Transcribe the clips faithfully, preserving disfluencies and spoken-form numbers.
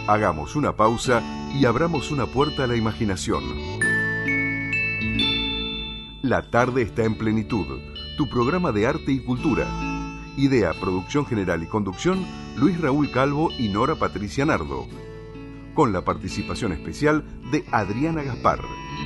Hagamos una pausa y abramos una puerta a la imaginación. La tarde está en plenitud, tu programa de arte y cultura. Idea, producción general y conducción, Luis Raúl Calvo y Nora Patricia Nardo. Con la participación especial de Adriana Gaspar.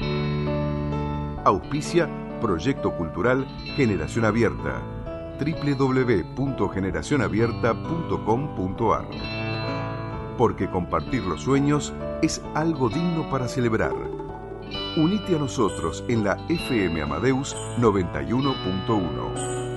Auspicia Proyecto Cultural Generación Abierta. doble u doble u doble u punto generación abierta punto com punto a r. Porque compartir los sueños es algo digno para celebrar. Unite a nosotros en la F M Amadeus noventa y uno punto uno.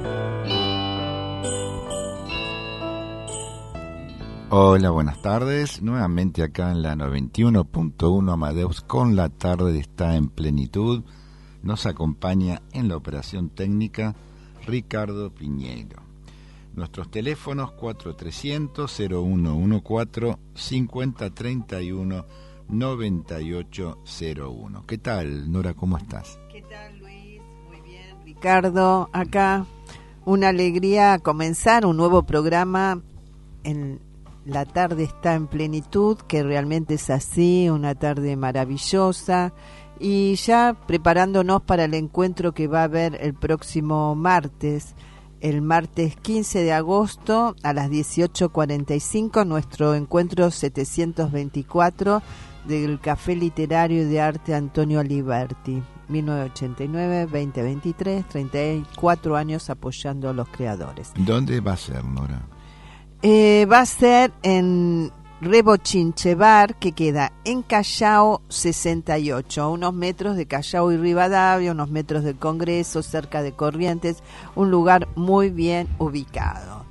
Hola, buenas tardes. Nuevamente acá en la noventa y uno punto uno Amadeus con la tarde está en plenitud. Nos acompaña en la operación técnica Ricardo Piñeiro. Nuestros teléfonos cuatro trescientos, cero uno uno cuatro, cincuenta treinta y uno, noventa y ocho cero uno. ¿Qué tal, Nora? ¿Cómo estás? ¿Qué tal, Luis? Muy bien, Ricardo. Acá una alegría comenzar un nuevo programa en La tarde está en plenitud, que realmente es así, una tarde maravillosa. Y ya preparándonos para el encuentro que va a haber el próximo martes, el martes quince de agosto a las dieciocho cuarenta y cinco, nuestro encuentro setecientos veinticuatro del Café Literario de Arte Antonio Aliberti, mil novecientos ochenta y nueve a veinte veintitrés, treinta y cuatro años apoyando a los creadores. ¿Dónde va a ser, Nora? Eh, va a ser en Rebochinche Bar, que queda en Callao sesenta y ocho, a unos metros de Callao y Rivadavia, unos metros del Congreso, cerca de Corrientes, un lugar muy bien ubicado.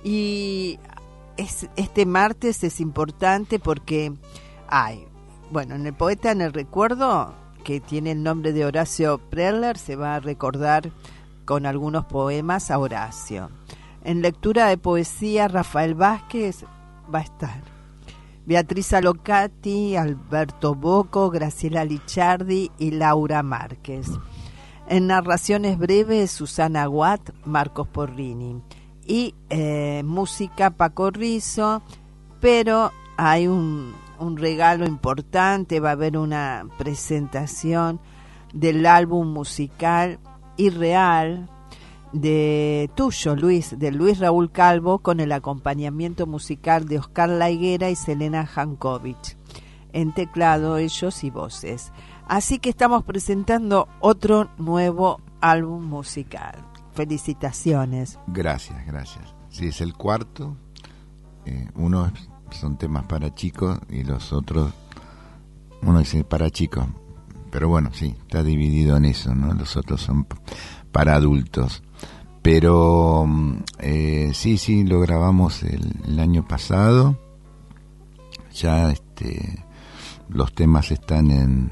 Y es, este martes es importante porque hay, bueno, en el Poeta en el Recuerdo, que tiene el nombre de Horacio Preller, se va a recordar con algunos poemas a Horacio. En lectura de poesía, Rafael Vázquez va a estar. Beatriz Alocati, Alberto Bocco, Graciela Licciardi y Laura Márquez. En narraciones breves, Susana Watt, Marcos Porrini. Y eh, música, Paco Rizzo, pero hay un, un regalo importante, va a haber una presentación del álbum musical Irreal, de tuyo, Luis, de Luis Raúl Calvo, con el acompañamiento musical de Oscar La Higuera y Selena Jankovic, en teclado, ellos y voces. Así que estamos presentando otro nuevo álbum musical. Felicitaciones. Gracias, gracias. Sí, es el cuarto. Eh, uno son temas para chicos y los otros, uno dice para chicos, pero bueno, sí, está dividido en eso, ¿no? Los otros son para adultos. Pero eh, sí, sí, lo grabamos el, el año pasado. Ya este, los temas están en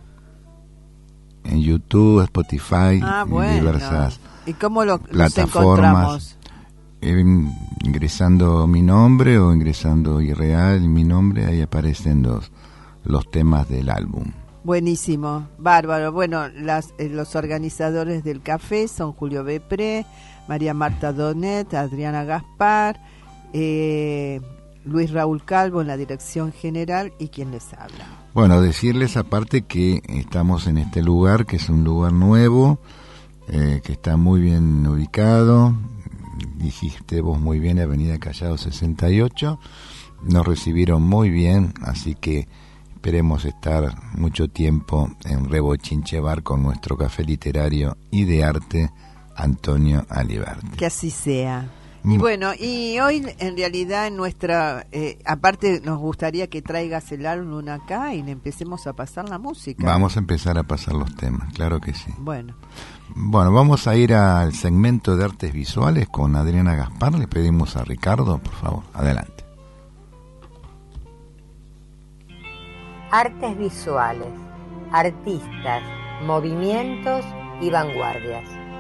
en YouTube, Spotify, ah, y bueno. diversas ¿Y cómo lo, plataformas. Eh, ingresando mi nombre o ingresando Irreal mi nombre, ahí aparecen los los temas del álbum. Buenísimo, bárbaro. Bueno, las, eh, los organizadores del café son Julio Bepré, María Marta Donet, Adriana Gaspar, eh, Luis Raúl Calvo en la dirección general y quien les habla. Bueno, decirles aparte que estamos en este lugar, que es un lugar nuevo, eh, que está muy bien ubicado. Dijiste vos muy bien, Avenida Callao sesenta y ocho. Nos recibieron muy bien, así que esperemos estar mucho tiempo en Rebochinche Bar con nuestro café literario y de arte Antonio Aliberti. Que así sea. Mm. Y bueno, y hoy en realidad en nuestra, eh, aparte nos gustaría que traigas el álbum acá y le empecemos a pasar la música. Vamos a empezar a pasar los temas, claro que sí. Bueno. Bueno, vamos a ir al segmento de artes visuales con Adriana Gaspar. Le pedimos a Ricardo, por favor, adelante. Artes visuales, artistas, movimientos y vanguardias.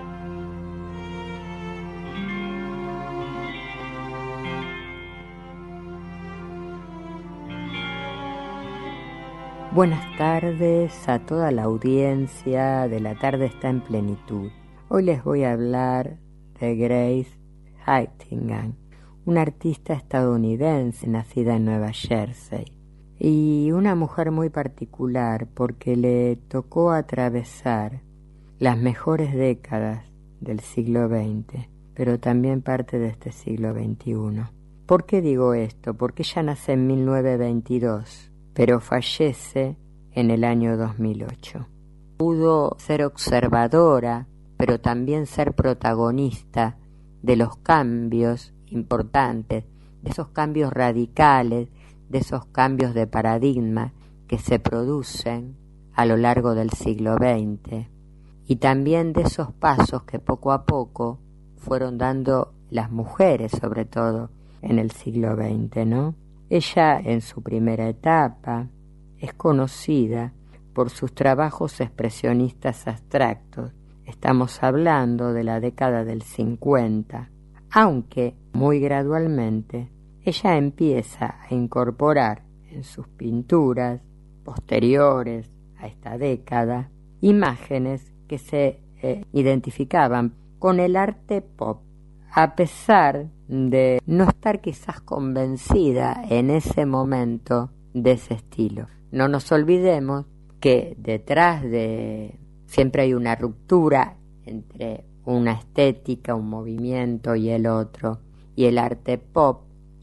Buenas tardes a toda la audiencia de La tarde está en plenitud. Hoy les voy a hablar de Grace Heitingham, una artista estadounidense nacida en Nueva Jersey. y una mujer muy particular porque le tocó atravesar las mejores décadas del siglo veinte, pero también parte de este siglo veintiuno. ¿Por qué digo esto? Porque ella nace en mil novecientos veintidós, pero fallece en el año dos mil ocho. Pudo ser observadora, pero también ser protagonista de los cambios importantes, de esos cambios radicales, de esos cambios de paradigma que se producen a lo largo del siglo veinte, y también de esos pasos que poco a poco fueron dando las mujeres, sobre todo en el siglo veinte, ¿no? Ella, en su primera etapa, es conocida por sus trabajos expresionistas abstractos. Estamos hablando de la década del cincuenta, aunque muy gradualmente ella empieza a incorporar en sus pinturas posteriores a esta década imágenes que se eh, identificaban con el arte pop, a pesar de no estar quizás convencida en ese momento de ese estilo. No nos olvidemos que detrás de siempre hay una ruptura entre una estética, un movimiento y el otro, y el arte pop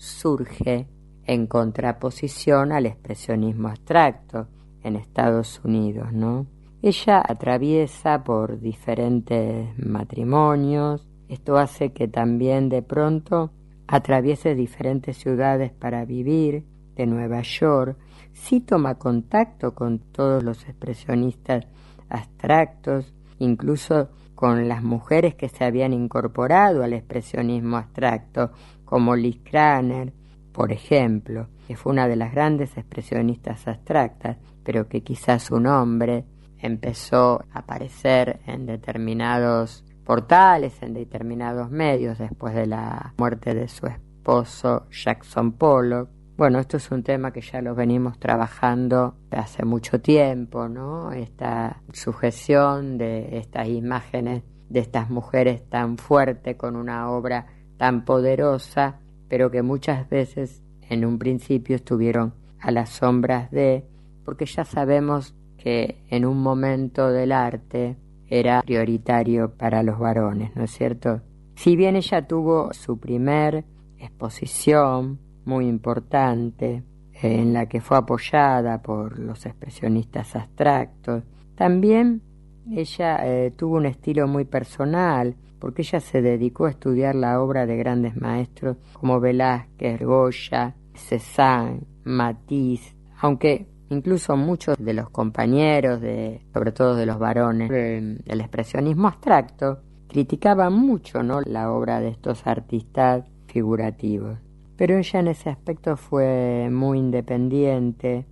surge en contraposición al expresionismo abstracto en Estados Unidos, ¿no? Ella atraviesa por diferentes matrimonios. Esto hace que también de pronto atraviese diferentes ciudades para vivir, de Nueva York. Sí toma contacto con todos los expresionistas abstractos, incluso con las mujeres que se habían incorporado al expresionismo abstracto, como Liz Kraner, por ejemplo, que fue una de las grandes expresionistas abstractas, pero que quizás su nombre empezó a aparecer en determinados portales, en determinados medios, después de la muerte de su esposo Jackson Pollock. Bueno, esto es un tema que ya lo venimos trabajando hace mucho tiempo, ¿no? Esta sujeción de estas imágenes de estas mujeres tan fuertes con una obra tan poderosa, pero que muchas veces en un principio estuvieron a las sombras de, porque ya sabemos que en un momento del arte era prioritario para los varones, ¿no es cierto? Si bien ella tuvo su primer exposición muy importante, en la que fue apoyada por los expresionistas abstractos, también ella eh, tuvo un estilo muy personal, porque ella se dedicó a estudiar la obra de grandes maestros como Velázquez, Goya, Cézanne, Matisse, aunque incluso muchos de los compañeros, de, sobre todo de los varones del expresionismo abstracto, criticaban mucho, ¿no?, la obra de estos artistas figurativos. Pero ella en ese aspecto fue muy independiente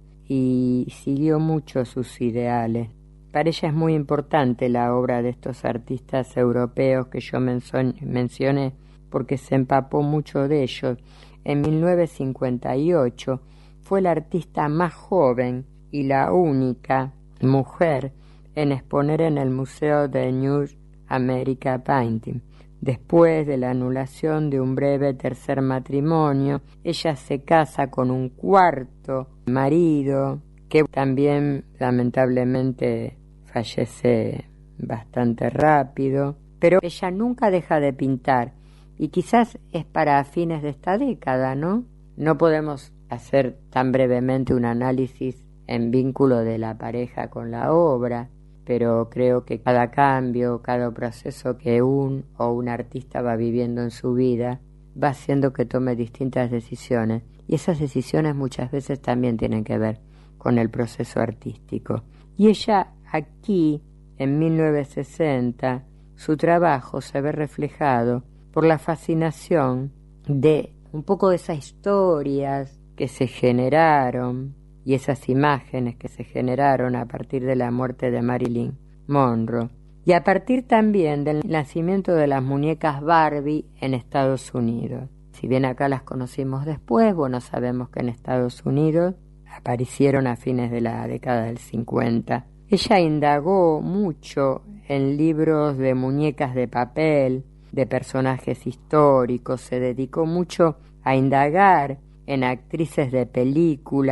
y siguió mucho sus ideales. Para ella es muy importante la obra de estos artistas europeos que yo mencioné, porque se empapó mucho de ellos. En mil novecientos cincuenta y ocho fue la artista más joven y la única mujer en exponer en el Museo de New America Painting. Después de la anulación de un breve tercer matrimonio, ella se casa con un cuarto marido, que también lamentablemente fallece bastante rápido, pero ella nunca deja de pintar, y quizás es para fines de esta década, ¿no? No podemos hacer tan brevemente un análisis en vínculo de la pareja con la obra, pero creo que cada cambio, cada proceso que un o un artista va viviendo en su vida va haciendo que tome distintas decisiones, y esas decisiones muchas veces también tienen que ver con el proceso artístico. Y ella aquí, en mil novecientos sesenta, su trabajo se ve reflejado por la fascinación de un poco de esas historias que se generaron y esas imágenes que se generaron a partir de la muerte de Marilyn Monroe, y a partir también del nacimiento de las muñecas Barbie en Estados Unidos. Si bien acá las conocimos después, bueno, sabemos que en Estados Unidos aparecieron a fines de la década del cincuenta. Ella indagó mucho en libros de muñecas de papel, de personajes históricos, se dedicó mucho a indagar en actrices de películas,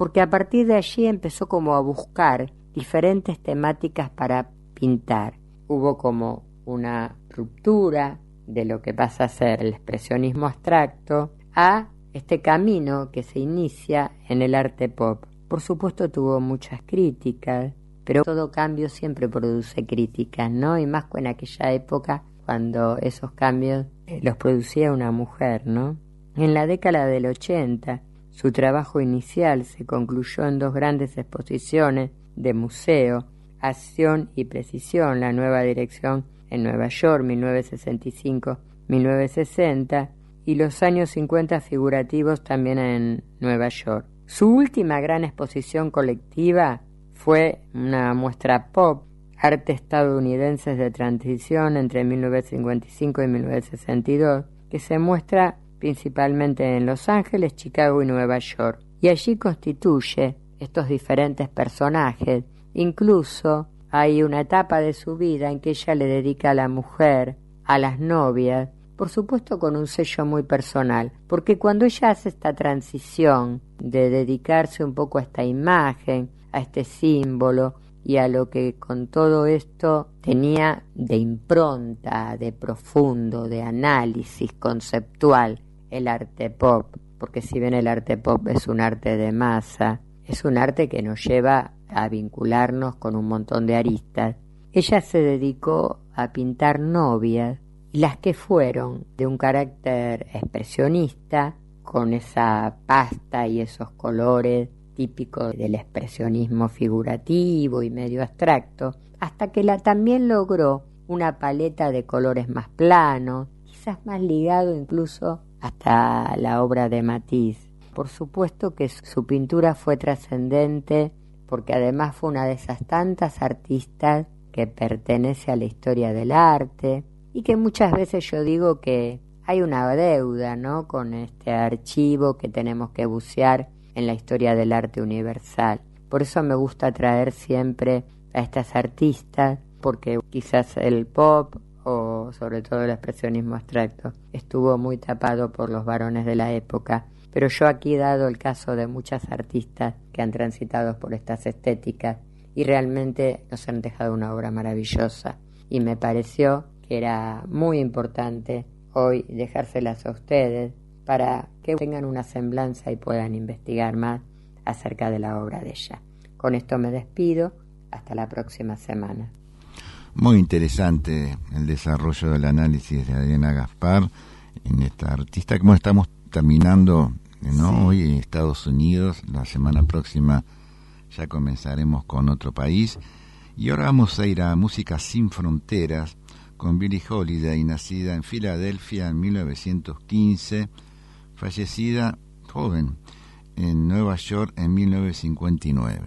porque a partir de allí empezó como a buscar diferentes temáticas para pintar. Hubo como una ruptura de lo que pasa a ser el expresionismo abstracto a este camino que se inicia en el arte pop. Por supuesto tuvo muchas críticas, pero todo cambio siempre produce críticas, ¿no? Y más en aquella época cuando esos cambios eh, los producía una mujer, ¿no? En la década del ochenta, su trabajo inicial se concluyó en dos grandes exposiciones de museo, Acción y Precisión, la nueva dirección en Nueva York, mil novecientos sesenta y cinco a mil novecientos sesenta, y los años cincuenta figurativos también en Nueva York. Su última gran exposición colectiva fue una muestra pop, Arte estadounidenses de transición entre mil novecientos cincuenta y cinco y mil novecientos sesenta y dos, que se muestra principalmente en Los Ángeles, Chicago y Nueva York. Y allí constituye estos diferentes personajes. Incluso hay una etapa de su vida en que ella le dedica a la mujer, a las novias, por supuesto con un sello muy personal, porque cuando ella hace esta transición de dedicarse un poco a esta imagen, a este símbolo y a lo que con todo esto tenía de impronta, de profundo, de análisis conceptual, el arte pop, porque si bien el arte pop es un arte de masa, es un arte que nos lleva a vincularnos con un montón de aristas. Ella se dedicó a pintar novias, y las que fueron de un carácter expresionista, con esa pasta y esos colores típicos del expresionismo figurativo y medio abstracto, hasta que la también logró una paleta de colores más planos, quizás más ligado incluso hasta la obra de Matisse. Por supuesto que su pintura fue trascendente, porque además fue una de esas tantas artistas que pertenece a la historia del arte, y que muchas veces yo digo que hay una deuda, ¿no?, con este archivo que tenemos que bucear en la historia del arte universal. Por eso me gusta traer siempre a estas artistas, porque quizás el pop o sobre todo el expresionismo abstracto estuvo muy tapado por los varones de la época, pero yo aquí he dado el caso de muchas artistas que han transitado por estas estéticas y realmente nos han dejado una obra maravillosa, y me pareció que era muy importante hoy dejárselas a ustedes para que tengan una semblanza y puedan investigar más acerca de la obra de ella. Con esto me despido, hasta la próxima semana. Muy interesante el desarrollo del análisis de Adriana Gaspar en esta artista. Como estamos terminando, ¿no?, sí, hoy en Estados Unidos, la semana próxima ya comenzaremos con otro país, y ahora vamos a ir a Música Sin Fronteras con Billie Holiday, nacida en Filadelfia en mil novecientos quince, fallecida joven en Nueva York en mil novecientos cincuenta y nueve.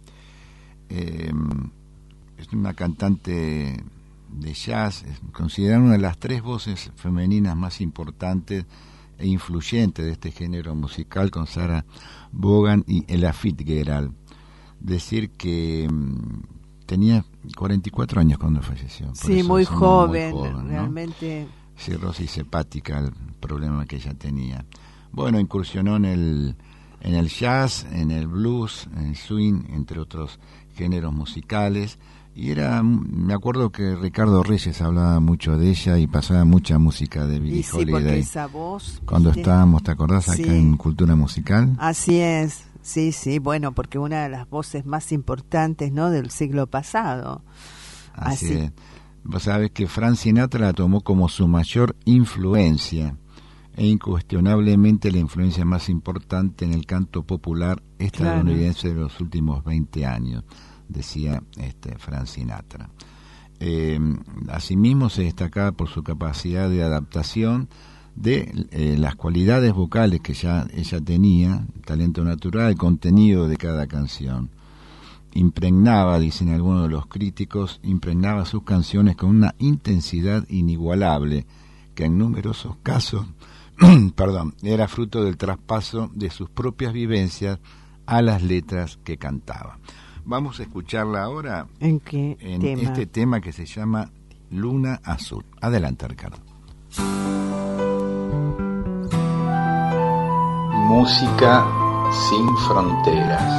Eh, es una cantante de jazz, considerada una de las tres voces femeninas más importantes e influyentes de este género musical, con Sarah Vaughan y Ella Fitzgerald. Decir que um, tenía cuarenta y cuatro años cuando falleció. Por sí, muy joven, muy joven, realmente. ¿no? Cirrosis hepática, el problema que ella tenía. Bueno, incursionó en el, en el jazz, en el blues, en el swing, entre otros géneros musicales. Y era, me acuerdo que Ricardo Reyes hablaba mucho de ella y pasaba mucha música de Billie sí, Holiday. Porque esa voz, cuando ¿viste? estábamos, ¿te acordás? Acá sí, en Cultura Musical. Así es, sí, sí, bueno, porque una de las voces más importantes, ¿no?, del siglo pasado. Así, Así es. Vos sabés que Frank Sinatra la tomó como su mayor influencia, e incuestionablemente la influencia más importante en el canto popular estadounidense, claro, de los últimos veinte años, decía este Frank Sinatra. Eh, asimismo se destacaba por su capacidad de adaptación de eh, las cualidades vocales que ya ella tenía, talento natural, el contenido de cada canción. Impregnaba, dicen algunos de los críticos, impregnaba sus canciones con una intensidad inigualable, que en numerosos casos perdón, era fruto del traspaso de sus propias vivencias a las letras que cantaba. Vamos a escucharla ahora en, qué en tema? este tema que se llama Luna Azul. Adelante, Ricardo. Música sin fronteras.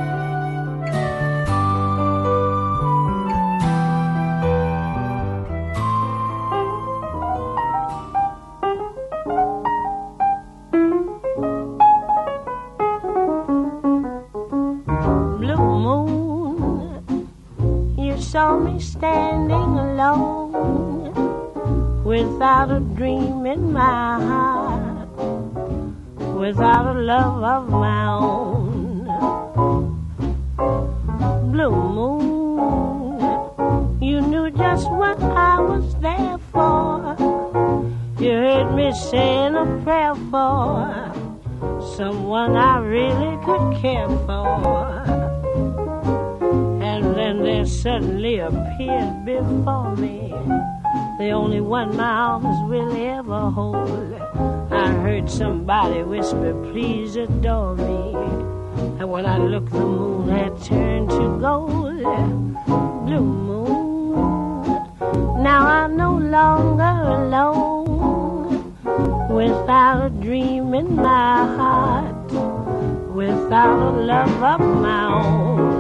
Standing alone, without a dream in my heart, without a love of my own. Blue moon, you knew just what I was there for. You heard me saying a prayer for someone I really could care for. And there suddenly appeared before me the only one my arms will ever hold. I heard somebody whisper, please adore me. And when I looked, the moon had turned to gold. Blue moon, now I'm no longer alone, without a dream in my heart, without a love of my own.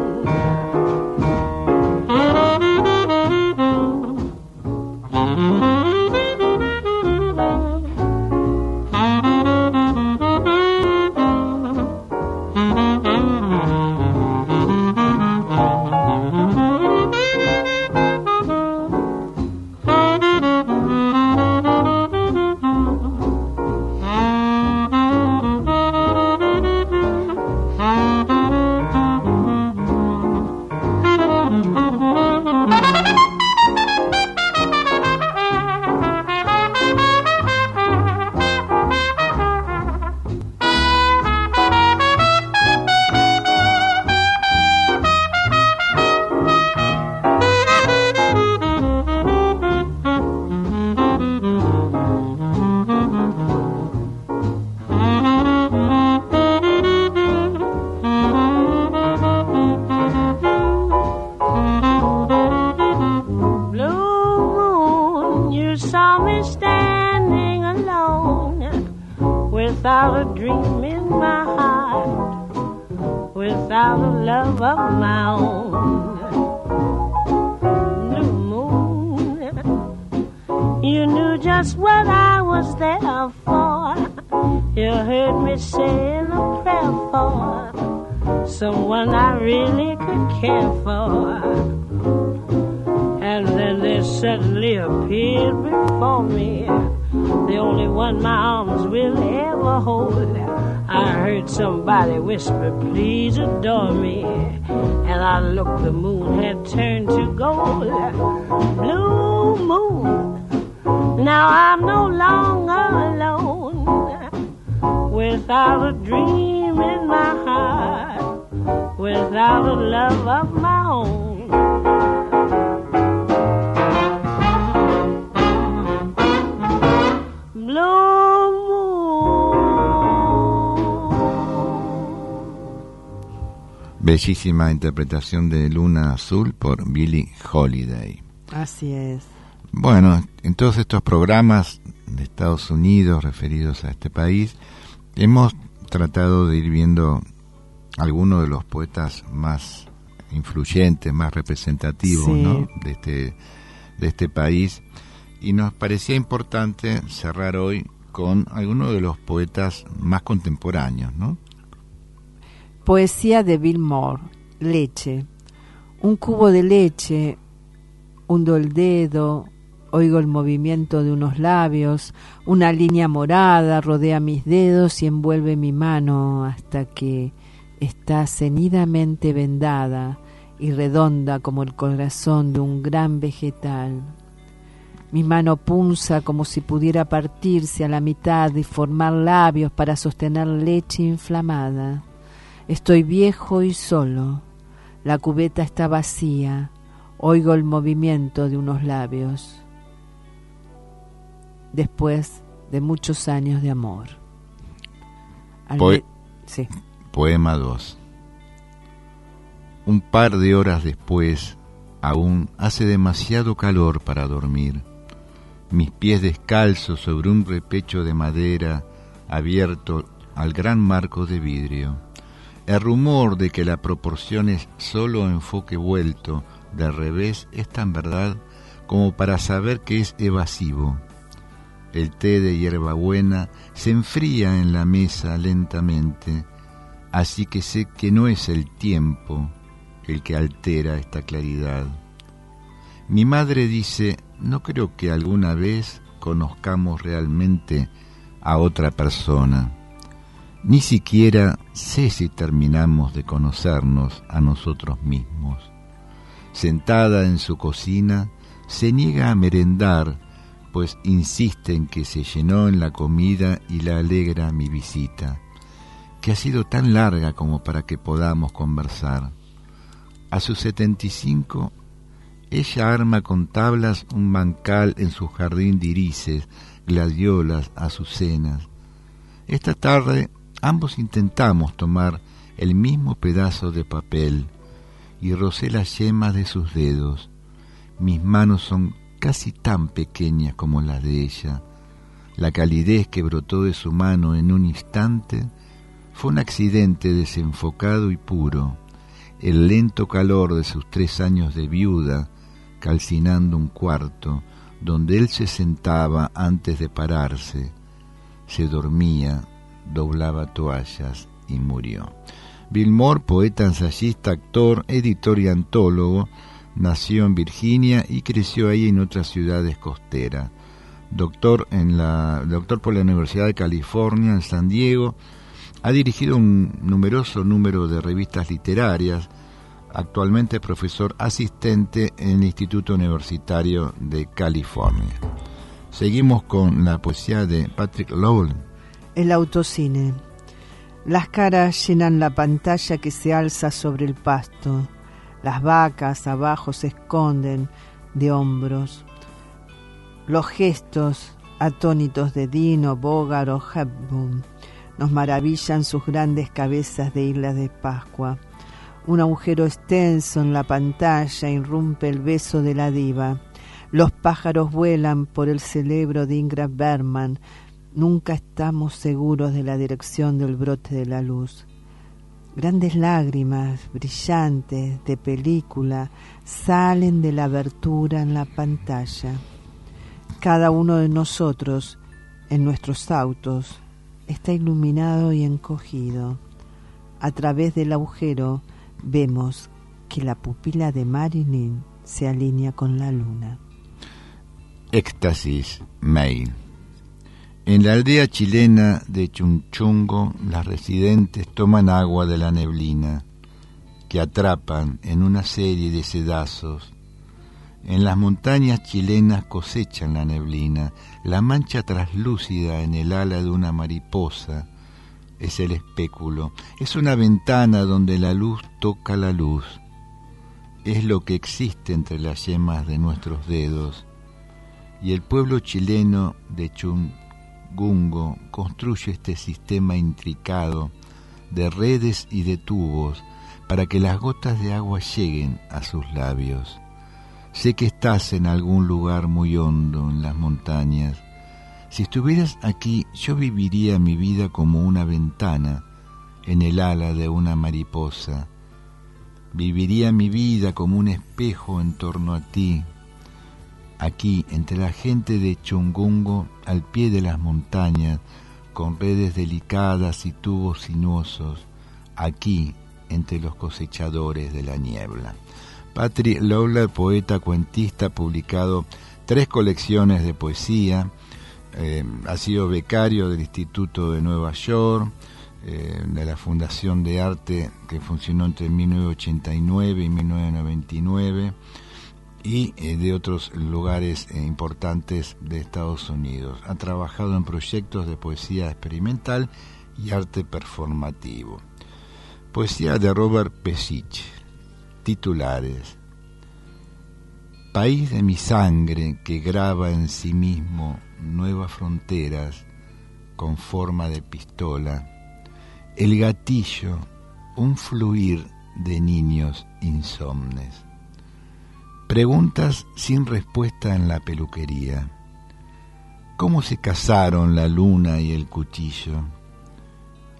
Without a dream in my heart, without a love of my own. Blue moon, you knew just what I was there for. You heard me saying a prayer for someone I really could care for. And then there suddenly appeared before me the only one my arms will ever hold. I heard somebody whisper, please adore me. And I looked, the moon had turned to gold. Blue moon, now I'm no longer alone, without a dream in my heart, without a love of my own. Bellísima interpretación de Luna Azul por Billie Holiday. Así es. Bueno, en todos estos programas de Estados Unidos referidos a este país, hemos tratado de ir viendo algunos de los poetas más influyentes, más representativos, sí, ¿no? de este de este país, y nos parecía importante cerrar hoy con algunos de los poetas más contemporáneos, ¿no? Poesía de Bill Moore, leche. Un cubo de leche, hundo el dedo, oigo el movimiento de unos labios, una línea morada rodea mis dedos y envuelve mi mano hasta que está cenidamente vendada y redonda como el corazón de un gran vegetal. Mi mano punza como si pudiera partirse a la mitad y formar labios para sostener leche inflamada. Estoy viejo y solo. La cubeta está vacía. Oigo el movimiento de unos labios. Después de muchos años de amor. Poe- sí. Poema dos. Un par de horas después, aún hace demasiado calor para dormir. Mis pies descalzos sobre un repecho de madera abierto al gran marco de vidrio. El rumor de que la proporción es solo enfoque vuelto de revés es tan verdad como para saber que es evasivo. El té de hierbabuena se enfría en la mesa lentamente, así que sé que no es el tiempo el que altera esta claridad. Mi madre dice, no creo que alguna vez conozcamos realmente a otra persona. Ni siquiera sé si terminamos de conocernos a nosotros mismos. Sentada en su cocina, se niega a merendar, pues insiste en que se llenó en la comida y la alegra mi visita, que ha sido tan larga como para que podamos conversar. A sus setenta y cinco, ella arma con tablas un bancal en su jardín de irises, gladiolas, azucenas. Esta tarde ambos intentamos tomar el mismo pedazo de papel y rocé las yemas de sus dedos. Mis manos son casi tan pequeñas como las de ella. La calidez que brotó de su mano en un instante fue un accidente desenfocado y puro, el lento calor de sus tres años de viuda, calcinando un cuarto donde él se sentaba antes de pararse, se dormía, doblaba toallas y murió. Bill Moore, poeta, ensayista, actor, editor y antólogo, nació en Virginia y creció ahí en otras ciudades costeras. Doctor, en la, doctor por la Universidad de California en San Diego, ha dirigido un numeroso número de revistas literarias. Actualmente es profesor asistente en el Instituto Universitario de California. Seguimos con la poesía de Patrick Lowell. El autocine. Las caras llenan la pantalla que se alza sobre el pasto. Las vacas abajo se esconden de hombros. Los gestos atónitos de Dino, Bogart o Hepburn nos maravillan sus grandes cabezas de islas de Pascua. Un agujero extenso en la pantalla irrumpe el beso de la diva. Los pájaros vuelan por el cerebro de Ingrid Bergman. Nunca estamos seguros de la dirección del brote de la luz. Grandes lágrimas brillantes de película salen de la abertura en la pantalla. Cada uno de nosotros, en nuestros autos, está iluminado y encogido. A través del agujero vemos que la pupila de Marilyn se alinea con la luna. Éxtasis, Mail. En la aldea chilena de Chunchungo, las residentes toman agua de la neblina, que atrapan en una serie de sedazos. En las montañas chilenas cosechan la neblina, la mancha traslúcida en el ala de una mariposa es el espéculo, es una ventana donde la luz toca la luz, es lo que existe entre las yemas de nuestros dedos, y el pueblo chileno de Chungungo construye este sistema intricado de redes y de tubos para que las gotas de agua lleguen a sus labios. Sé que estás en algún lugar muy hondo en las montañas. Si estuvieras aquí, yo viviría mi vida como una ventana en el ala de una mariposa. Viviría mi vida como un espejo en torno a ti. Aquí, entre la gente de Chungungo, al pie de las montañas, con redes delicadas y tubos sinuosos. Aquí, entre los cosechadores de la niebla. Patrick Lowell, poeta, cuentista, ha publicado tres colecciones de poesía, eh, ha sido becario del Instituto de Nueva York, eh, de la Fundación de Arte que funcionó entre mil novecientos ochenta y nueve y mil novecientos noventa y nueve, y eh, de otros lugares eh, importantes de Estados Unidos. Ha trabajado en proyectos de poesía experimental y arte performativo. Poesía de Robert Pesich. Titulares: País de mi sangre que graba en sí mismo nuevas fronteras con forma de pistola, el gatillo, un fluir de niños insomnes. Preguntas sin respuesta en la peluquería. ¿Cómo se casaron la luna y el cuchillo?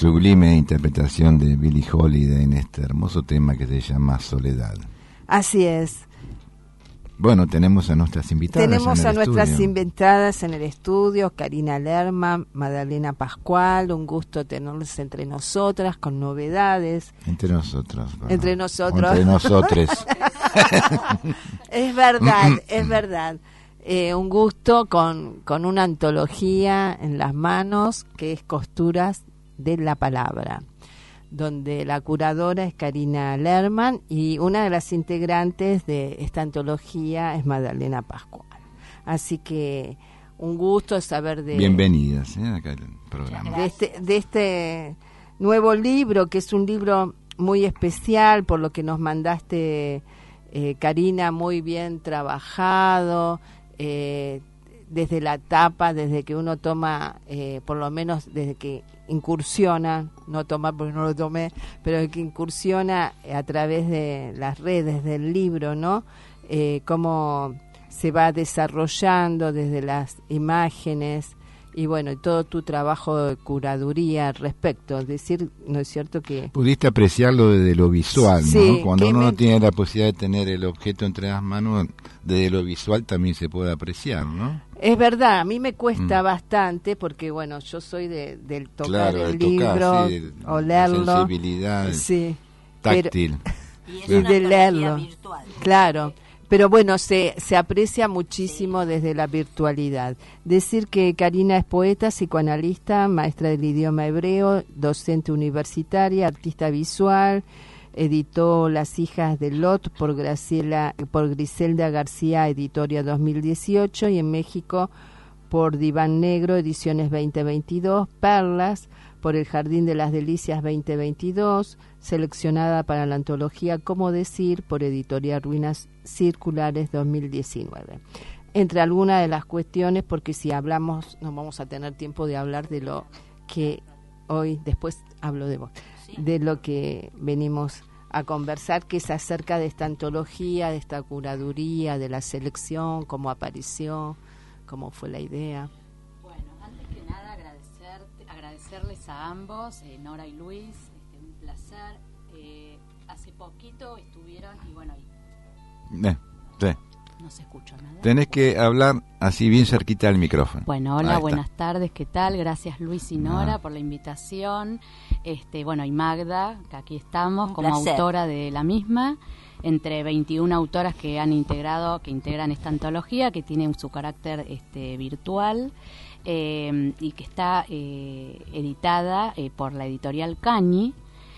sublime interpretación de Billie Holiday en este hermoso tema que se llama Soledad. Así es. Bueno, tenemos a nuestras invitadas Tenemos en el a nuestras estudio. invitadas en el estudio, Karina Lerman, Magdalena Pascual, un gusto tenerlos entre nosotras con novedades. Entre nosotros. Bueno, Entre nosotros. Entre nosotros. Es verdad, es verdad. Eh, un gusto con, con una antología en las manos que es Costuras de la Palabra, donde la curadora es Karina Lerman y una de las integrantes de esta antología es Magdalena Pascual. Así que un gusto saber de... Bienvenidas ¿eh? Acá al programa. De este, de este nuevo libro, que es un libro muy especial, por lo que nos mandaste, eh, Karina, muy bien trabajado, eh, desde la tapa, desde que uno toma, eh, por lo menos desde que incursiona, no tomar porque no lo tomé, pero que incursiona a través de las redes del libro, ¿no? Eh, cómo se va desarrollando desde las imágenes y bueno, todo tu trabajo de curaduría al respecto, es decir, ¿no es cierto que...? Pudiste apreciarlo desde lo visual, Sí, ¿no? Cuando que uno me- no tiene la posibilidad de tener el objeto entre las manos, desde lo visual también se puede apreciar, ¿no? Es verdad, a mí me cuesta Mm. bastante porque, bueno, yo soy de, del tocar Claro, el de tocar, libro, sí, de- olerlo. la sensibilidad Sí, táctil. Y es y una de antología leerlo. virtual. Claro, pero bueno, se, se aprecia muchísimo desde la virtualidad. Decir que Karina es poeta, psicoanalista, maestra del idioma hebreo, docente universitaria, artista visual, editó Las hijas de Lot por Graciela, por Griselda García, Editoria dos mil dieciocho, y en México por Diván Negro, Ediciones veinte veintidós, Perlas, por El Jardín de las Delicias veinte veintidós, seleccionada para la antología Cómo Decir, por Editorial Ruinas Circulares dos mil diecinueve. Entre algunas de las cuestiones, porque si hablamos, no vamos a tener tiempo de hablar de lo que hoy, después hablo de vos, de lo que venimos a conversar, que es acerca de esta antología, de esta curaduría, de la selección, cómo apareció, cómo fue la idea. Bueno, antes que nada agradecerte, agradecerles a ambos, eh, Nora y Luis, este, un placer. Eh, hace poquito estuvieron y bueno, y Eh, sí. no se escucha nada. Tenés que hablar así bien cerquita del micrófono. Bueno, Ahí hola, está. buenas tardes, ¿qué tal? Gracias Luis y Nora Ah. por la invitación. Este, bueno, y Magda, que aquí estamos Un como placer. autora de la misma, entre veintiuna autoras que han integrado, que integran esta antología, que tiene su carácter este, virtual eh, y que está eh, editada eh, por la editorial Cañi,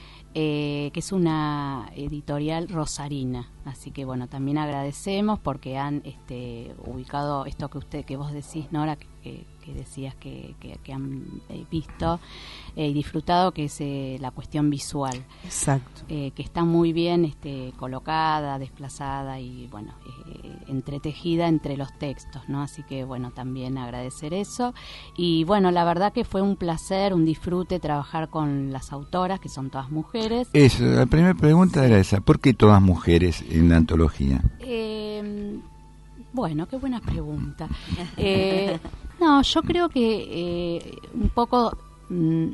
eh, que es una editorial rosarina. Así que bueno, también agradecemos porque han este, ubicado esto que usted, que vos decís, Nora, que, que, que decías que, que, que han eh, visto eh, y disfrutado, que es eh, la cuestión visual, Exacto. eh, que está muy bien este, colocada, desplazada y bueno, eh, entretejida entre los textos, ¿no? Así que bueno, también agradecer eso. Y bueno, la verdad que fue un placer, un disfrute trabajar con las autoras, que son todas mujeres. Eso, la primera pregunta era esa. ¿Por qué todas mujeres en la antología? Eh, bueno, qué buena pregunta. Eh, no, yo creo que eh, un poco, mm,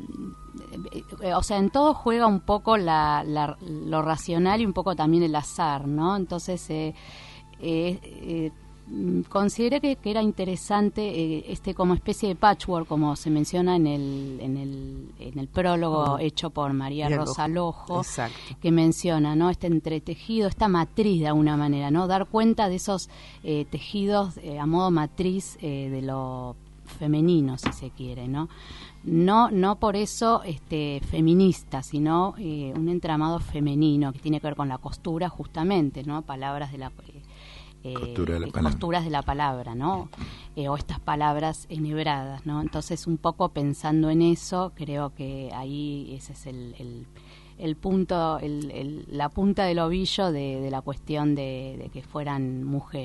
eh, o sea, en todo juega un poco la, la- lo racional y un poco también el azar, ¿no? Entonces, eh, eh, eh, mm, consideré que, que era interesante eh, este como especie de patchwork, como se menciona en el en el, en el prólogo Mm. hecho por María Bien, Rosa Lojo, Exacto. que menciona, ¿no? Este entretejido, esta matriz de alguna manera, ¿no? Dar cuenta de esos eh, tejidos eh, a modo matriz eh, de lo femenino, si se quiere, ¿no? No, no por eso este, feminista, sino eh, un entramado femenino que tiene que ver con la costura, justamente, ¿no? Palabras de la eh, eh, Costura de la eh, palabra. costuras de la palabra, ¿no? Eh, o estas palabras enhebradas, ¿no? Entonces, un poco pensando en eso, creo que ahí ese es el, el, el punto, el, el- la punta del ovillo de, de la cuestión de, de que fueran mujeres.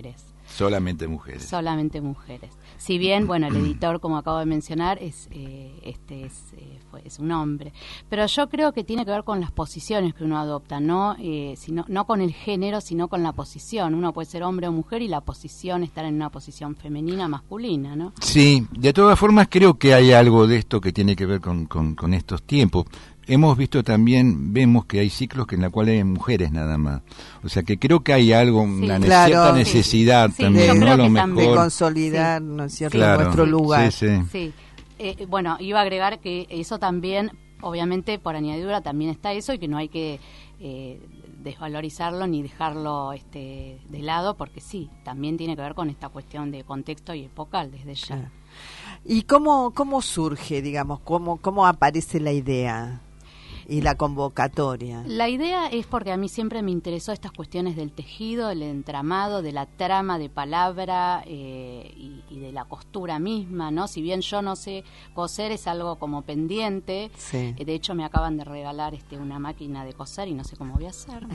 Solamente mujeres. Solamente mujeres. Si bien, bueno, el editor, como acabo de mencionar, es eh, este es, eh, fue, es un hombre. Pero yo creo que tiene que ver con las posiciones que uno adopta, no, eh, sino, no con el género, sino con la posición. Uno puede ser hombre o mujer y la posición, estar en una posición femenina, masculina, ¿no? Sí, de todas formas creo que hay algo de esto que tiene que ver con, con, con estos tiempos. Hemos visto también, vemos que hay ciclos que en la cual hay mujeres nada más. O sea que creo que hay algo, Sí, una ne- claro, cierta sí. necesidad Sí, también, yo ¿no? creo Lo que mejor. también. De consolidar, Sí. ¿no es cierto?, Claro, nuestro lugar. Sí, sí. Sí. Eh, bueno, iba a agregar que eso también, obviamente, por añadidura también está eso y que no hay que eh, desvalorizarlo ni dejarlo este, de lado, porque sí, también tiene que ver con esta cuestión de contexto y epocal desde ya. Claro. ¿Y cómo, cómo surge, digamos, cómo, cómo aparece la idea y la convocatoria? La idea es porque a mí siempre me interesó estas cuestiones del tejido, del entramado, de la trama de palabra eh, y, y de la costura misma, ¿no? Si bien yo no sé coser, es algo como pendiente. Sí. Eh, de hecho, me acaban de regalar este una máquina de coser y no sé cómo voy a hacer.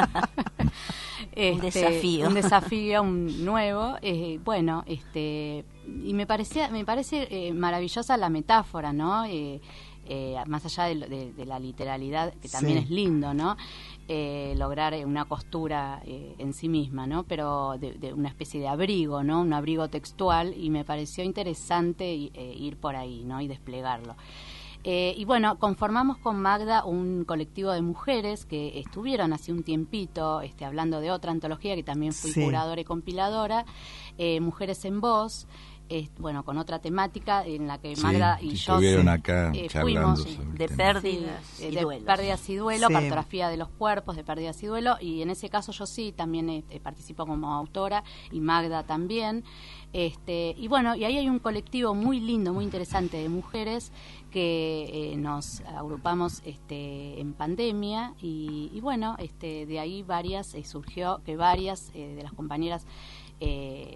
Este, Un desafío. Un desafío un nuevo. Eh, bueno, este y me parecía, me parece eh, maravillosa la metáfora, ¿no? Eh, Eh, más allá de, de, de la literalidad, que también Sí. es lindo, ¿no? Eh, lograr una costura eh, en sí misma, ¿no? Pero de, de una especie de abrigo, ¿no? Un abrigo textual, y me pareció interesante eh, ir por ahí, ¿no? Y desplegarlo. Eh, y bueno, conformamos con Magda un colectivo de mujeres que estuvieron hace un tiempito este, hablando de otra antología que también fui Sí. curadora y compiladora, eh, Mujeres en Voz, eh, bueno, con otra temática en la que Sí, Magda y yo estuvieron sí, acá eh, charlando fuimos sobre de el tema. pérdidas Sí, y de duelos. pérdidas y duelo, Sí. cartografía de los cuerpos, de pérdidas y duelo, y en ese caso yo sí también eh, eh, participo como autora y Magda también. Este, y bueno, y ahí hay un colectivo muy lindo, muy interesante de mujeres que eh, nos agrupamos este, en pandemia y, y bueno, este, de ahí varias, eh, surgió que varias eh, de las compañeras eh,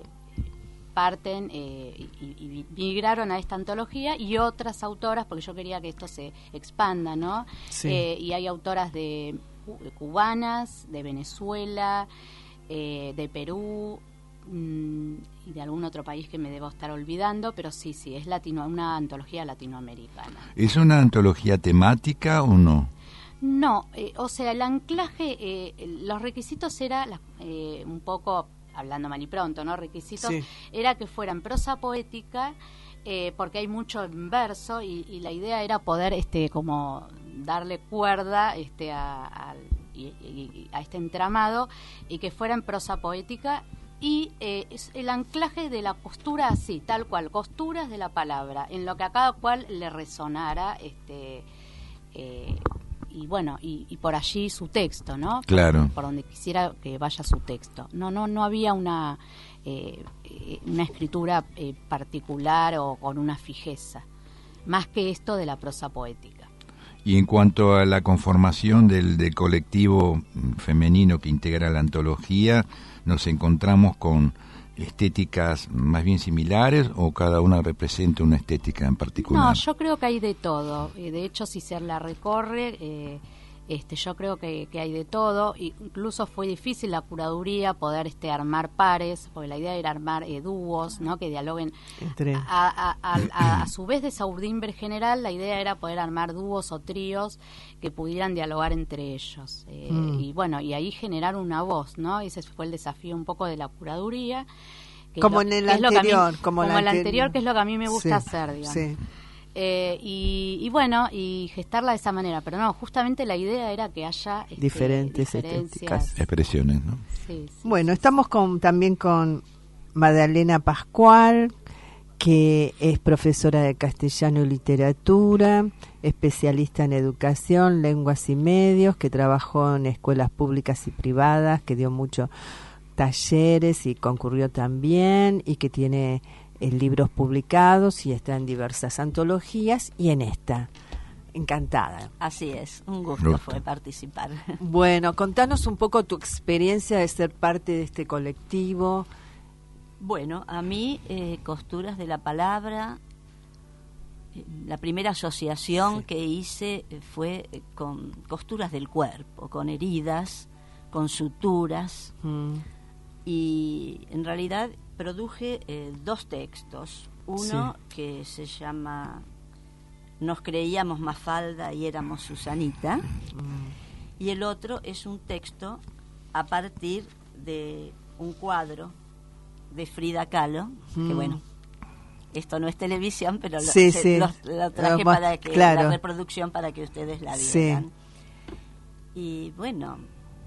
parten eh, y, y migraron a esta antología, y otras autoras, porque yo quería que esto se expanda, ¿no? Sí. Eh, y hay autoras de, de cubanas, de Venezuela, eh, de Perú mmm, y de algún otro país que me debo estar olvidando, pero sí, sí, es latino, una antología latinoamericana. ¿Es una antología temática o no? No, eh, o sea, el anclaje, eh, los requisitos era la, eh, un poco, hablando mal y pronto, ¿no? Requisitos Sí. era que fueran prosa poética, eh, porque hay mucho en verso y, y la idea era poder, este, como darle cuerda, este, a, a, y, y, a este entramado y que fuera en prosa poética. Y eh, es el anclaje de la costura así, tal cual, costuras de la palabra, en lo que a cada cual le resonara, este, eh, y bueno, y, y por allí su texto, ¿no? Claro. Por, por donde quisiera que vaya su texto. No, no, no había una eh, eh, una escritura eh, particular o con una fijeza, más que esto de la prosa poética. Y en cuanto a la conformación del, del colectivo femenino que integra la antología, ¿nos encontramos con estéticas más bien similares o cada una representa una estética en particular? No, yo creo que hay de todo. Eh, de hecho, si se la recorre, eh, este, yo creo que, que hay de todo. Incluso fue difícil la curaduría poder este, armar pares, porque la idea era armar eh, dúos, ¿no? Que dialoguen. Entre- A, a, a, a, a su vez de esa urdimbre general, la idea era poder armar dúos o tríos que pudieran dialogar entre ellos. Eh, Mm. Y bueno, y ahí generar una voz, ¿no? Ese fue el desafío un poco de la curaduría. que es Como lo- en el que es lo que a mí- anterior, como como la el anteri- anterior, que es lo que a mí me gusta Sí, hacer, digamos. sí. Eh, y, y bueno, y gestarla de esa manera, pero no, justamente la idea era que haya este, Diferentes diferencias. estéticas. Expresiones, ¿no? Sí, sí. Bueno, estamos con, también con Magdalena Pascual, que es profesora de castellano y literatura, especialista en educación, lenguas y medios, que trabajó en escuelas públicas y privadas, que dio muchos talleres y concurrió también, y que tiene eh, libros publicados y está en diversas antologías y en esta. Encantada. Así es, un gusto Gusto. fue participar. Bueno, contanos un poco tu experiencia de ser parte de este colectivo. Bueno, a mí, eh, Costuras de la Palabra, eh, la primera asociación Sí. que hice eh, fue eh, con costuras del cuerpo, con heridas, con suturas, Mm, y en realidad produje eh, dos textos. Uno sí. que se llama Nos creíamos Mafalda y éramos Susanita, mm. y el otro es un texto a partir de un cuadro de Frida Kahlo, mm. que bueno, esto no es televisión, pero lo, sí, se, sí. Lo, lo traje uh, para que claro. la reproducción para que ustedes la vieran. Sí. Y bueno,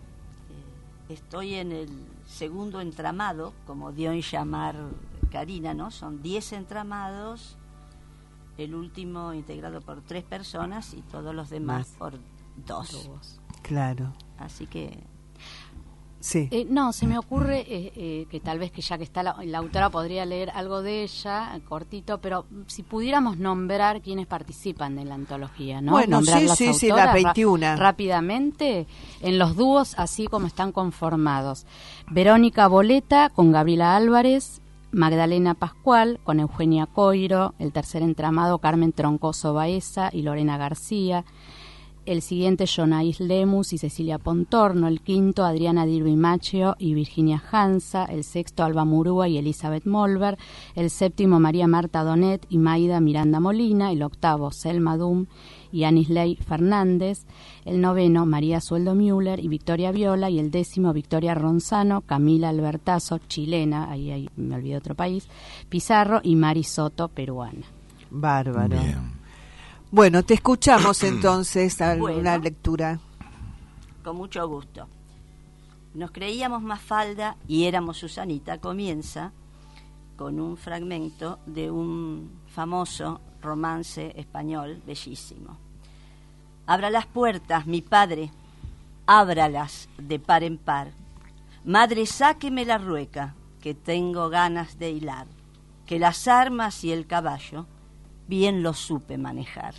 eh, estoy en el segundo entramado, como dio en llamar Karina, ¿no? Son diez entramados, el último integrado por tres personas y todos los demás Más. por dos. Claro. Así que... Sí. Eh, no, se me ocurre eh, eh, que tal vez que ya que está la, la autora podría leer algo de ella, cortito, pero si pudiéramos nombrar quienes participan de la antología, ¿no? Bueno, nombrar sí, las sí, autoras, sí, las veintiuna. Ra- rápidamente, en los dúos, así como están conformados. Verónica Boleta con Gabriela Álvarez, Magdalena Pascual con Eugenia Coiro, el tercer entramado Carmen Troncoso Baeza y Lorena García, el siguiente Jonaís Lemus y Cecilia Pontorno, el quinto Adriana Dirby Macchio y Virginia Hansa, el sexto Alba Murúa y Elizabeth Molver, el séptimo María Marta Donet y Maida Miranda Molina, el octavo Selma Dum y Anisley Fernández, el noveno María Sueldo Müller y Victoria Viola, y el décimo Victoria Ronzano, Camila Albertazo, chilena, ahí, ahí me olvidé otro país, Pizarro y Mari Soto, peruana. Bárbaro. Bien. Bueno, te escuchamos entonces a bueno, una lectura. Con mucho gusto. Nos creíamos Mafalda y éramos Susanita. Comienza con un fragmento de un famoso romance español bellísimo. Abra las puertas, mi padre, ábralas de par en par. Madre, sáqueme la rueca, que tengo ganas de hilar, que las armas y el caballo bien lo supe manejar.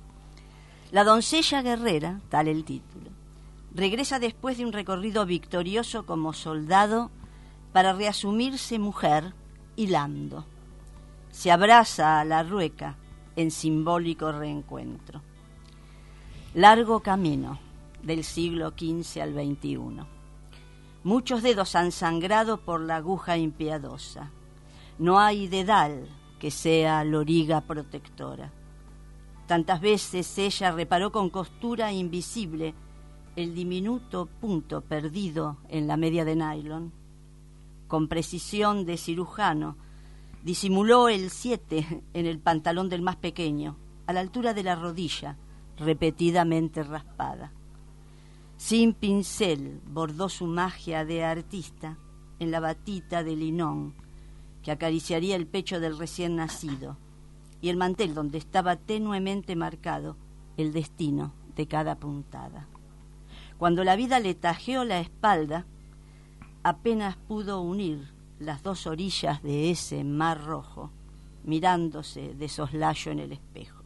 La doncella guerrera, tal el título, regresa después de un recorrido victorioso como soldado para reasumirse mujer hilando. Se abraza a la rueca en simbólico reencuentro. Largo camino del siglo quince al veintiuno. Muchos dedos han sangrado por la aguja impiedosa. No hay dedal que sea loriga protectora. Tantas veces ella reparó con costura invisible el diminuto punto perdido en la media de nylon. Con precisión de cirujano, disimuló el siete en el pantalón del más pequeño, a la altura de la rodilla, repetidamente raspada. Sin pincel bordó su magia de artista en la batita de linón que acariciaría el pecho del recién nacido, y el mantel donde estaba tenuemente marcado el destino de cada puntada. Cuando la vida le tajeó la espalda, apenas pudo unir las dos orillas de ese mar rojo, mirándose de soslayo en el espejo.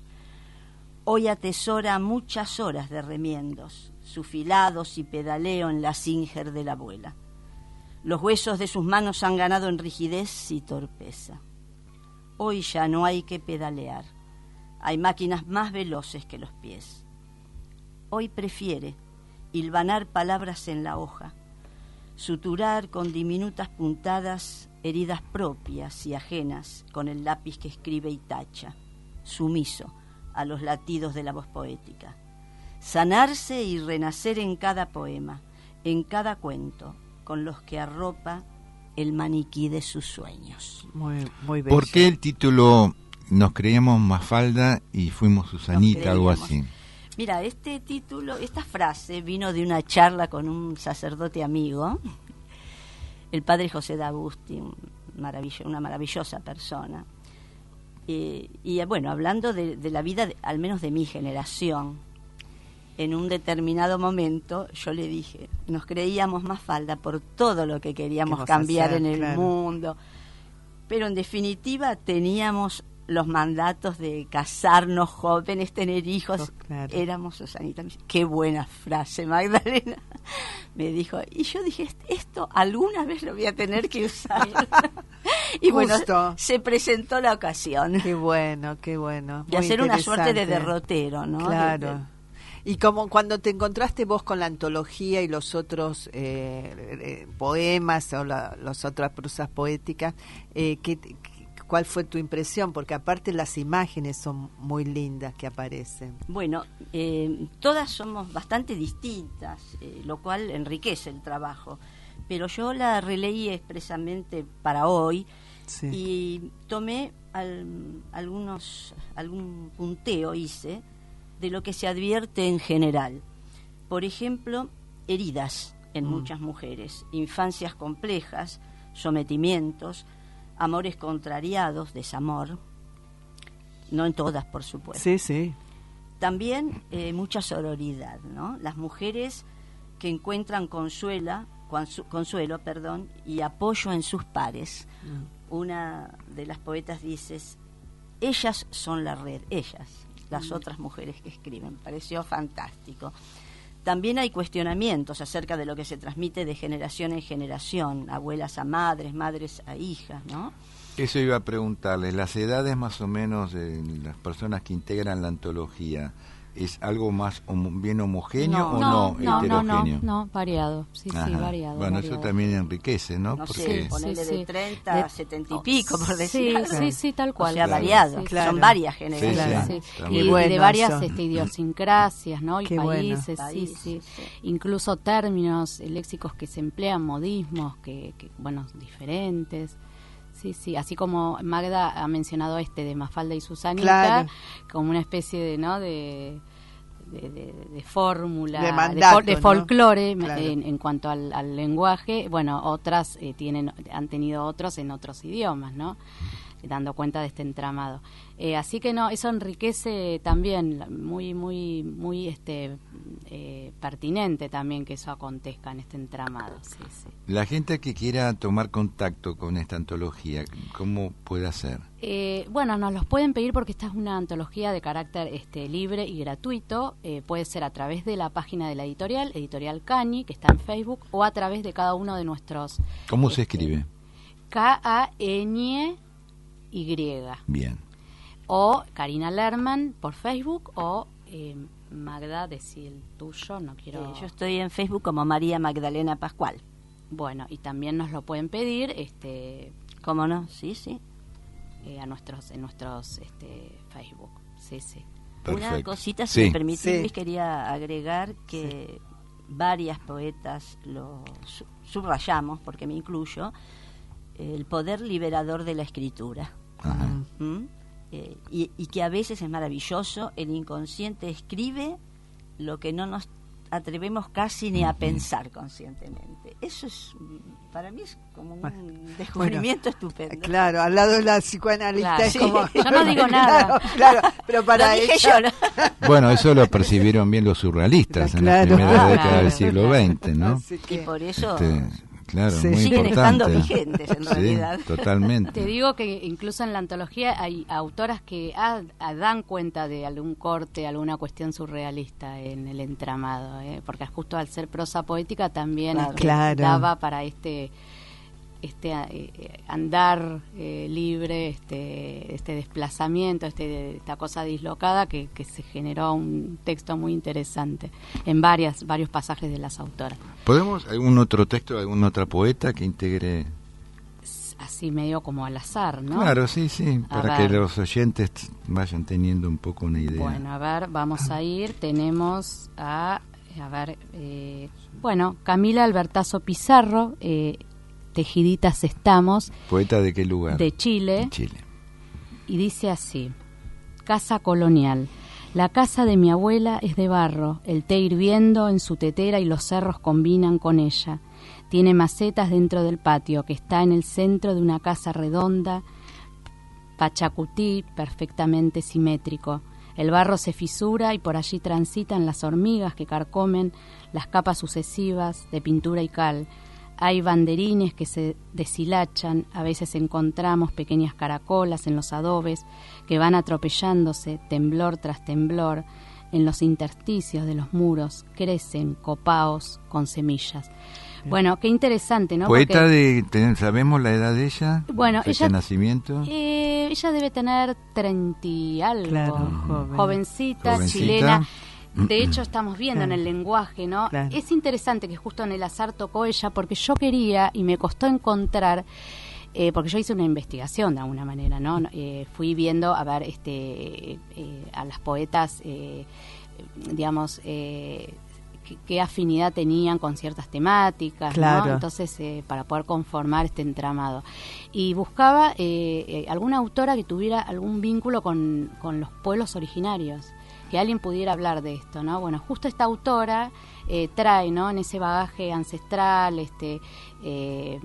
Hoy atesora muchas horas de remiendos, sufilados y pedaleo en la Singer de la abuela. Los huesos de sus manos han ganado en rigidez y torpeza. Hoy ya no hay que pedalear. Hay máquinas más veloces que los pies. Hoy prefiere hilvanar palabras en la hoja, suturar con diminutas puntadas heridas propias y ajenas con el lápiz que escribe y tacha, sumiso a los latidos de la voz poética. Sanarse y renacer en cada poema, en cada cuento, con los que arropa el maniquí de sus sueños. Muy, muy bello. ¿Por qué el título Nos creíamos Mafalda y fuimos Susanita, algo así? Mira, este título, esta frase vino de una charla con un sacerdote amigo, el padre José D'Agusti, un maravillo, una maravillosa persona. Eh, y bueno, hablando de, de la vida, de, al menos de mi generación, en un determinado momento yo le dije, nos creíamos Mafalda por todo lo que queríamos cambiar hacer, en el claro. mundo, pero en definitiva teníamos los mandatos de casarnos jóvenes, tener hijos, oh, claro. éramos Susanita. Qué buena frase, Magdalena, me dijo, y yo dije, esto alguna vez lo voy a tener que usar. Y bueno, Justo. se presentó la ocasión. Qué bueno, qué bueno. De hacer una suerte de derrotero, ¿no? Claro. De, de, Y como cuando te encontraste vos con la antología y los otros eh, eh, poemas o la, las otras prosas poéticas, eh, ¿qué, ¿cuál fue tu impresión? Porque aparte las imágenes son muy lindas que aparecen. Bueno, eh, todas somos bastante distintas, eh, lo cual enriquece el trabajo. Pero yo la releí expresamente para hoy, sí. Y tomé al, algunos algún punteo hice de lo que se advierte en general. Por ejemplo, heridas en mm. muchas mujeres, infancias complejas, sometimientos, amores contrariados, desamor, no en todas, por supuesto. Sí, sí. También eh, mucha sororidad, ¿no? Las mujeres que encuentran consuela, consuelo, perdón, y apoyo en sus pares. Mm. Una de las poetas dice, ellas son la red, ellas, las mm. otras mujeres que escriben. Pareció fantástico. También hay cuestionamientos acerca de lo que se transmite de generación en generación, abuelas a madres, madres a hijas, ¿no? Eso iba a preguntarles, las edades más o menos de las personas que integran la antología, ¿es algo más homo, bien homogéneo no, o no, no, no heterogéneo? No, no, variado, sí, Ajá. sí, variado. Bueno, variado. eso también enriquece, ¿no? No Porque... sé, ponerle sí, de treinta sí. a setenta y pico, por decir. Sí, sí, sí, tal cual. O sea, claro. variado, sí, claro. Son varias generaciones. Sí, sí, sí. Y, y bueno, de varias eso. este, idiosincrasias, ¿no? Y Qué países, bueno. sí, sí, sí. Incluso términos, léxicos que se emplean, modismos, que, que bueno, diferentes. Sí, sí, así como Magda ha mencionado este de Mafalda y Susanita, claro. como una especie de, ¿no? de de, de, de fórmula, de, mandato, de, de folclore, ¿no? Claro. en, en cuanto al, al lenguaje. Bueno, otras eh, tienen han tenido otros en otros idiomas, ¿no? Dando cuenta de este entramado. Eh, así que no, eso enriquece también, muy, muy, muy este eh, pertinente también que eso acontezca en este entramado. Sí, sí. La gente que quiera tomar contacto con esta antología, ¿cómo puede hacer? Eh, bueno, nos los pueden pedir porque esta es una antología de carácter este, libre y gratuito. Eh, puede ser a través de la página de la editorial, Editorial Cani, que está en Facebook, o a través de cada uno de nuestros... ¿Cómo este, se escribe? K A N Y. Bien. O Karina Lerman por Facebook, o eh, Magda, decí el tuyo, no quiero... Eh, yo estoy en Facebook como María Magdalena Pascual. Bueno, y también nos lo pueden pedir, este... ¿Cómo no? Sí, sí. Eh, a nuestros, en nuestros este, Facebook. Sí, sí. Perfecto. Una cosita, si sí. me permitís, Sí. quería agregar que sí. varias poetas lo su- subrayamos, porque me incluyo, el poder liberador de la escritura. Ajá. ¿Mm? Eh, y, y que a veces es maravilloso, el inconsciente escribe lo que no nos atrevemos casi ni a pensar conscientemente. Eso es, para mí es como un bueno, descubrimiento bueno, estupendo. Claro, al lado de la psicoanalista claro, es sí. como... Yo no digo nada. Claro, claro, pero para lo dije ella... yo, ¿no? Bueno, eso lo percibieron bien los surrealistas en claro. la primera Ah, década claro. del siglo veinte, ¿no? Así que- Y por eso... Este, claro, Sí. muy siguen importante. estando vigentes, en Sí, realidad. totalmente. Te digo que incluso en la antología hay autoras que ah, ah, dan cuenta de algún corte, alguna cuestión surrealista en el entramado, ¿eh? Porque justo al ser prosa poética también Claro. este, Claro. daba para este este eh, andar eh, libre, este este desplazamiento, este esta cosa dislocada que, que se generó un texto muy interesante en varias varios pasajes de las autoras. ¿Podemos algún otro texto, alguna otra poeta que integre? Así medio como al azar, ¿no? Claro, sí, sí, A para que ver. los oyentes vayan teniendo un poco una idea. Bueno, a ver, vamos a ir. Tenemos a, a ver, eh, bueno, Camila Albertazo Pizarro, eh, Tejiditas Estamos, ¿Poeta de qué lugar? de Chile, De Chile. y dice así: Casa colonial. La casa de mi abuela es de barro, el té hirviendo en su tetera y los cerros combinan con ella. Tiene macetas dentro del patio, que está en el centro de una casa redonda, pachacutí, perfectamente simétrico. El barro se fisura y por allí transitan las hormigas que carcomen las capas sucesivas de pintura y cal. Hay banderines que se deshilachan, a veces encontramos pequeñas caracolas en los adobes que van atropellándose, temblor tras temblor. En los intersticios de los muros crecen copaos con semillas. Bueno, qué interesante, ¿no? Poeta Porque, de, ten- ¿sabemos la edad de ella? Bueno, Fecha ella- de nacimiento. eh, ella debe tener treinta y algo. Claro, joven. Jovencita, Jovencita. chilena. de hecho estamos viendo Claro. en el lenguaje, ¿no? Claro. Es interesante que justo en el azar tocó ella, porque yo quería y me costó encontrar, eh, porque yo hice una investigación de alguna manera, ¿no? Eh, fui viendo, a ver, este, eh, a las poetas, eh, digamos, eh, qué, qué afinidad tenían con ciertas temáticas, Claro. ¿no? Entonces, eh, para poder conformar este entramado. Y buscaba eh, eh, alguna autora que tuviera algún vínculo con, con los pueblos originarios, que alguien pudiera hablar de esto, ¿no? Bueno, justo esta autora eh, trae, ¿no?, en ese bagaje ancestral, este, eh, eh,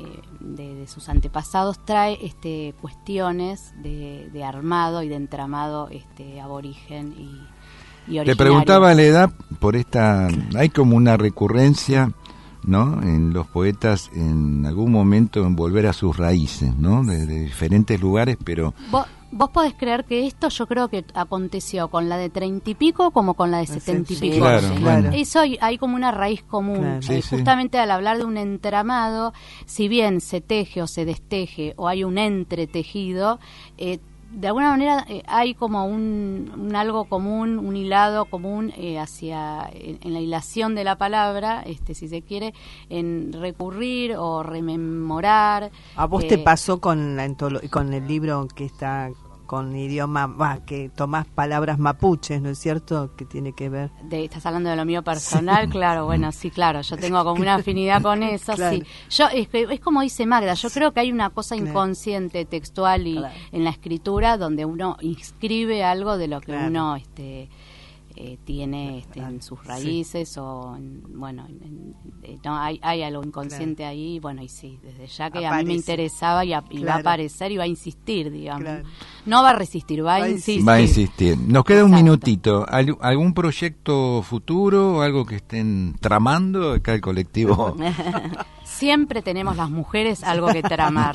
de, de sus antepasados, trae este cuestiones de, de armado y de entramado este aborigen y, y originario. Te preguntaba la edad por esta, hay como una recurrencia, ¿no?, en los poetas en algún momento en volver a sus raíces, ¿no?, de, de diferentes lugares, pero ¿Vos, vos podés creer que esto yo creo que aconteció con la de treinta y pico como con la de setenta y Sí, pico? claro, sí. bueno. Eso hay, hay como una raíz común. Claro. Sí, Eh, sí. justamente al hablar de un entramado, si bien se teje o se desteje o hay un entretejido, eh, de alguna manera eh, hay como un, un algo común, un hilado común eh, hacia en, en la hilación de la palabra, este, si se quiere, en recurrir o rememorar. ¿A vos eh, te pasó con, la entolo- con el libro que está con idioma, va, que tomás palabras mapuches, ¿no es cierto? Que tiene que ver. De, estás hablando de lo mío personal, claro, bueno, sí, claro, yo tengo como una afinidad con eso, Claro. sí. Yo es, que- es como dice Magda, yo creo que hay una cosa Claro. inconsciente, textual y Claro. en la escritura donde uno inscribe algo de lo que Claro. uno este eh, tiene este, en sus Sí. raíces o en- bueno, en- en- eh, no, hay, hay algo inconsciente ahí, bueno, y sí, desde ya que a mí Aparece. me interesaba y, a- y va a Claro. aparecer y va a insistir, digamos. Claro. No va a resistir, va, Va a a insistir. va a insistir. Nos queda un Exacto. minutito. ¿Al- ¿Algún proyecto futuro o algo que estén tramando acá el colectivo? Siempre tenemos las mujeres algo que tramar.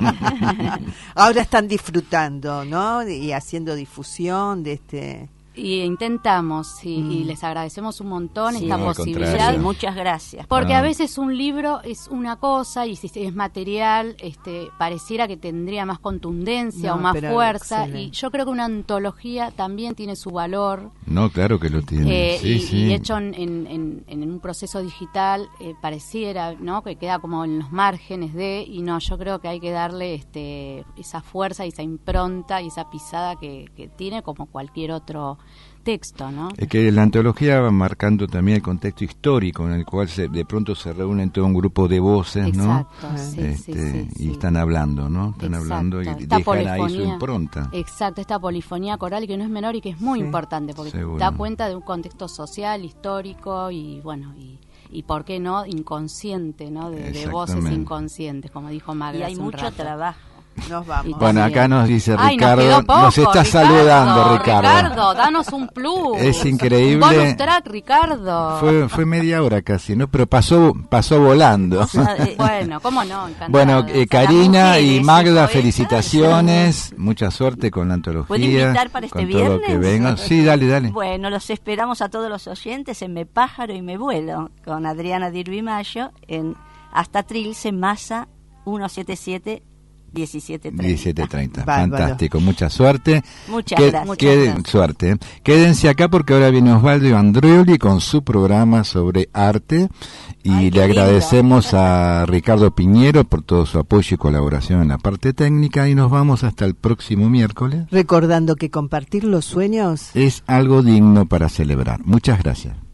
Ahora están disfrutando, ¿no? Y haciendo difusión de este... Y intentamos, sí, Mm. y les agradecemos un montón Sí. esta No, al posibilidad. contrario. Sí, muchas gracias. Porque Ah. a veces un libro es una cosa y si es material, este, pareciera que tendría más contundencia No, o más pero fuerza. excelente. Y yo creo que una antología también tiene su valor. No, claro que lo tiene. Eh, sí, y, sí. y hecho en, en, en- en un proceso digital eh, pareciera, ¿no?, que queda como en los márgenes de, y no, yo creo que hay que darle este esa fuerza y esa impronta y esa pisada que, que tiene como cualquier otro texto, ¿no? Es que la antología va marcando también el contexto histórico en el cual se, de pronto se reúnen todo un grupo de voces, ¿no? Exacto, sí, Este, sí, sí, y sí. están hablando, ¿no? Están Exacto. hablando y Esta dejan ahí su polifonía. impronta. Exacto, esta polifonía coral que no es menor y que es muy Sí. importante porque Seguro. da cuenta de un contexto social, histórico y bueno, y, y por qué no, inconsciente, ¿no? De, de voces Exactamente. inconscientes, como dijo Magda Y hay hace un mucho rato. trabajo. Nos vamos. Y Bueno, también. acá nos dice Ay, Ricardo, nos, quedó poco, nos está Ricardo, saludando Ricardo. Ricardo, danos un plus. Es increíble. Un bonus track, Ricardo. Fue, fue media hora casi, ¿no? Pero pasó pasó volando. O sea, eh, Bueno, cómo no, encantada. Bueno, O sea, eh, Karina las y mujeres, Magda, poetas. felicitaciones, mucha suerte con la antología. ¿Puedo invitar para este con todo lo viernes? que venga. Sí, dale, dale. Bueno, los esperamos a todos los oyentes en Me Pájaro y Me Vuelo con Adriana Dirby Mayo en Hasta Trilce, Massa ciento setenta y siete, diecisiete treinta. diecisiete treinta, Bárbaro. fantástico, mucha suerte. Muchas Que- gracias. queden- Muchas Suerte. Quédense acá porque ahora viene Osvaldo Andreoli con su programa sobre arte y Ay, le qué lindo. agradecemos a Ricardo Piñero por todo su apoyo y colaboración en la parte técnica y nos vamos hasta el próximo miércoles. Recordando que compartir los sueños Es algo digno para celebrar. Muchas gracias.